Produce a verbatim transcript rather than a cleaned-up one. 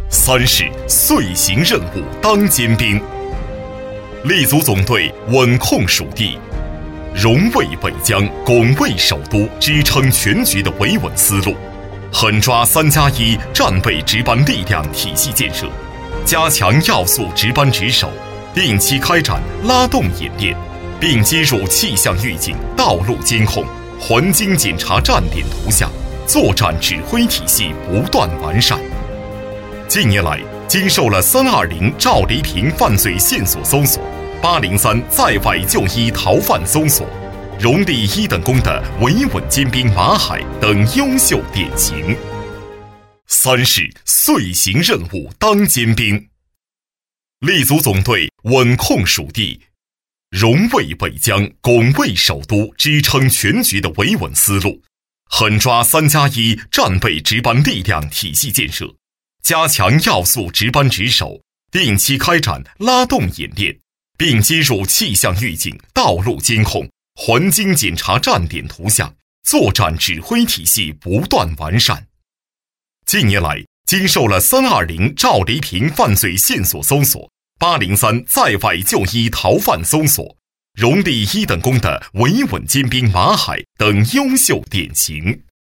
三是遂行任务当尖兵，立足总队稳控属地，荣卫北疆、拱卫首都，支撑全局的维稳思路，狠抓三加一战备值班力量体系建设，加强要素值班值守，定期开展拉动演练，并接入气象预警、道路监控、环境检查站点图像，作战指挥体系不断完善。近年来，经受了三二零赵黎平犯罪线索搜索、八零三在外就医逃犯搜索、荣立一等功的维稳尖兵马海等优秀典型。三是遂行任务当尖兵，立足总队稳控属地，荣卫北疆、拱卫首都，支撑全局的维稳思路，狠抓三加一战备值班力量体系建设，加强要素值班值守，定期开展拉动演练，并接入气象预警、道路监控、环境检查站点图像，作战指挥体系不断完善。近年来，经受了三二零赵黎平犯罪线索搜索、八零三在外就医逃犯搜索、荣立一等功的维稳尖兵马海等优秀典型。